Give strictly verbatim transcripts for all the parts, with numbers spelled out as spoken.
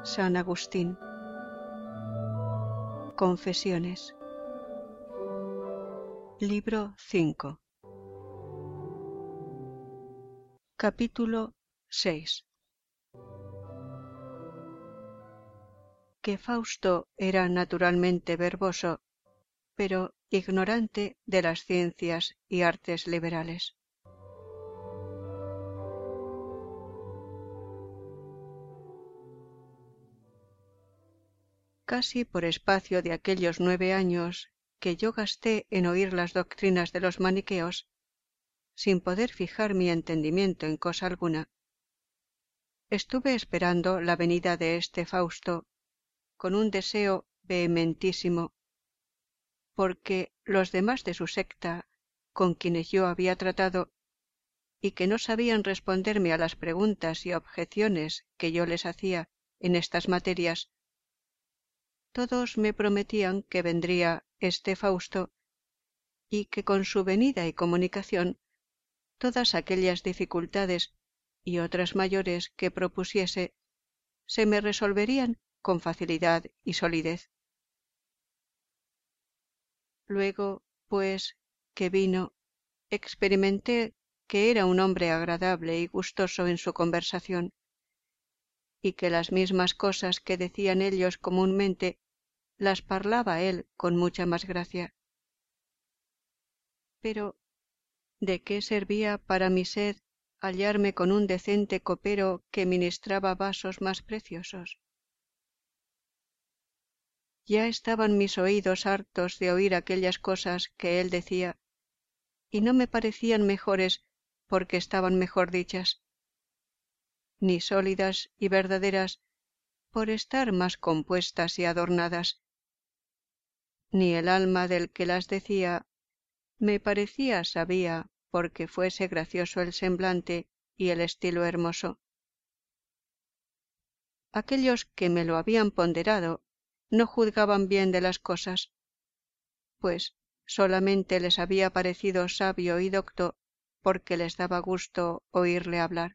San Agustín. Confesiones. Libro cinco. Capítulo seis. Que Fausto era naturalmente verboso, pero ignorante de las ciencias y artes liberales. Casi por espacio de aquellos nueve años que yo gasté en oír las doctrinas de los maniqueos, sin poder fijar mi entendimiento en cosa alguna, estuve esperando la venida de este Fausto con un deseo vehementísimo, porque los demás de su secta, con quienes yo había tratado, y que no sabían responderme a las preguntas y objeciones que yo les hacía en estas materias, todos me prometían que vendría este Fausto, y que con su venida y comunicación todas aquellas dificultades y otras mayores que propusiese se me resolverían con facilidad y solidez. Luego, pues, que vino, experimenté que era un hombre agradable y gustoso en su conversación, y que las mismas cosas que decían ellos comúnmente las parlaba él con mucha más gracia. Pero, ¿de qué servía para mi sed hallarme con un decente copero que ministraba vasos más preciosos? Ya estaban mis oídos hartos de oír aquellas cosas que él decía, y no me parecían mejores porque estaban mejor dichas, ni sólidas y verdaderas por estar más compuestas y adornadas, ni el alma del que las decía me parecía sabía porque fuese gracioso el semblante y el estilo hermoso. Aquellos que me lo habían ponderado no juzgaban bien de las cosas, pues solamente les había parecido sabio y docto porque les daba gusto oírle hablar.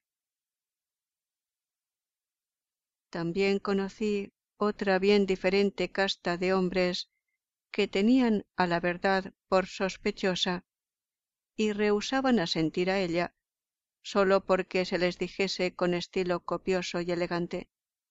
También conocí otra bien diferente casta de hombres que tenían a la verdad por sospechosa y rehusaban asentir a ella sólo porque se les dijese con estilo copioso y elegante.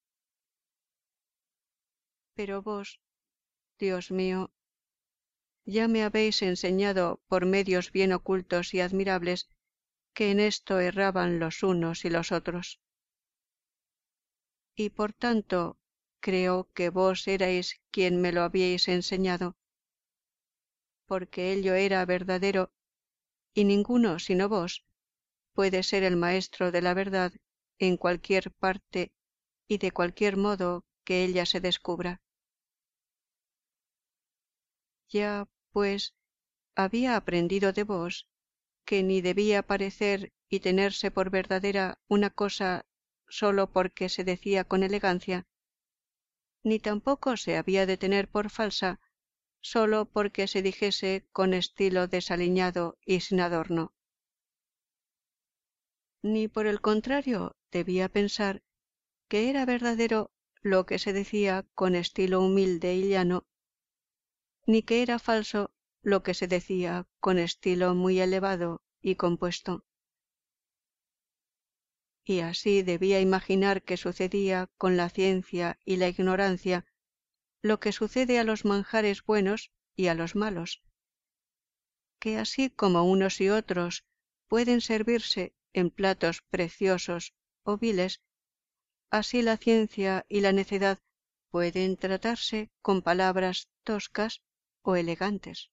Pero vos, Dios mío, ya me habéis enseñado por medios bien ocultos y admirables que en esto erraban los unos y los otros. Y por tanto creo que vos erais quien me lo habíais enseñado, porque ello era verdadero, y ninguno sino vos puede ser el maestro de la verdad en cualquier parte y de cualquier modo que ella se descubra. Ya, pues, había aprendido de vos que ni debía parecer y tenerse por verdadera una cosa sólo porque se decía con elegancia, ni tampoco se había de tener por falsa sólo porque se dijese con estilo desaliñado y sin adorno. Ni por el contrario debía pensar que era verdadero lo que se decía con estilo humilde y llano, ni que era falso lo que se decía con estilo muy elevado y compuesto. Y así debía imaginar que sucedía con la ciencia y la ignorancia lo que sucede a los manjares buenos y a los malos, que así como unos y otros pueden servirse en platos preciosos o viles, así la ciencia y la necedad pueden tratarse con palabras toscas o elegantes.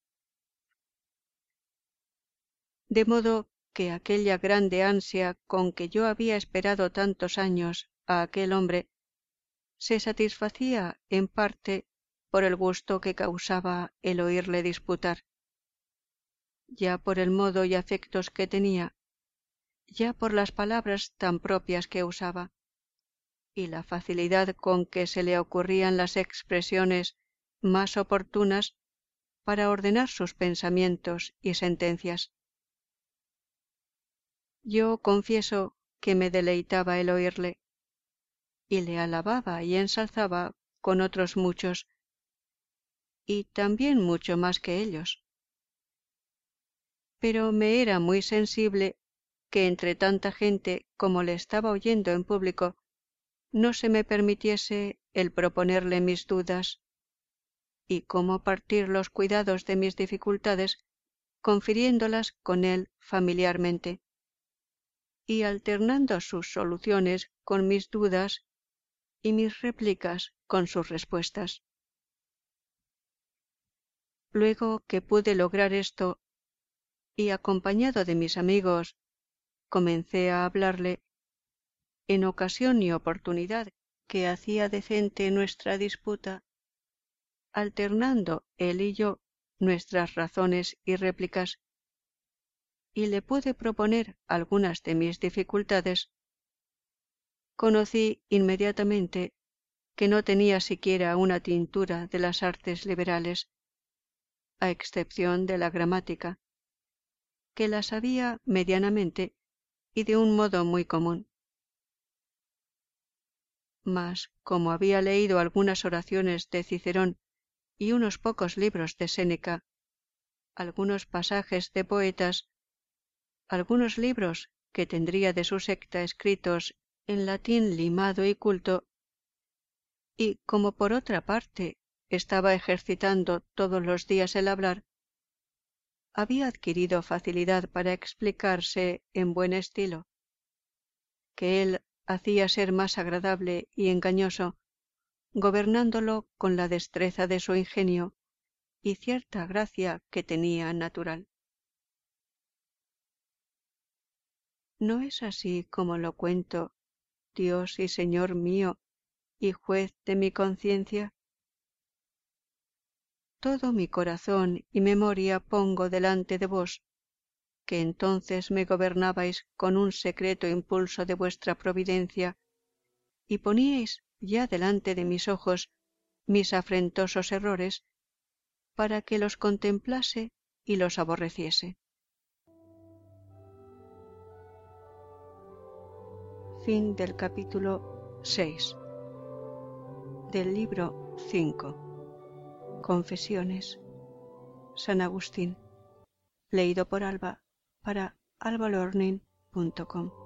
De modo que aquella grande ansia con que yo había esperado tantos años a aquel hombre se satisfacía en parte por el gusto que causaba el oírle disputar, ya por el modo y afectos que tenía, ya por las palabras tan propias que usaba, y la facilidad con que se le ocurrían las expresiones más oportunas para ordenar sus pensamientos y sentencias. Yo confieso que me deleitaba el oírle, y le alababa y ensalzaba con otros muchos, y también mucho más que ellos. Pero me era muy sensible que entre tanta gente como le estaba oyendo en público, no se me permitiese el proponerle mis dudas y cómo partir los cuidados de mis dificultades, confiriéndolas con él familiarmente, y alternando sus soluciones con mis dudas y mis réplicas con sus respuestas. Luego que pude lograr esto, y acompañado de mis amigos, comencé a hablarle, en ocasión y oportunidad que hacía decente nuestra disputa, alternando él y yo nuestras razones y réplicas, y le pude proponer algunas de mis dificultades, conocí inmediatamente que no tenía siquiera una tintura de las artes liberales, a excepción de la gramática, que la sabía medianamente y de un modo muy común. Mas, como había leído algunas oraciones de Cicerón y unos pocos libros de Séneca, algunos pasajes de poetas, algunos libros que tendría de su secta escritos en latín limado y culto, y como por otra parte estaba ejercitando todos los días el hablar, había adquirido facilidad para explicarse en buen estilo, que él hacía ser más agradable y engañoso, gobernándolo con la destreza de su ingenio y cierta gracia que tenía natural. ¿No es así como lo cuento, Dios y Señor mío, y juez de mi conciencia? Todo mi corazón y memoria pongo delante de vos, que entonces me gobernabais con un secreto impulso de vuestra providencia, y poníais ya delante de mis ojos mis afrentosos errores, para que los contemplase y los aborreciese. Fin del capítulo seis del libro cinco. Confesiones. San Agustín. Leído por Alba para alba learning punto com.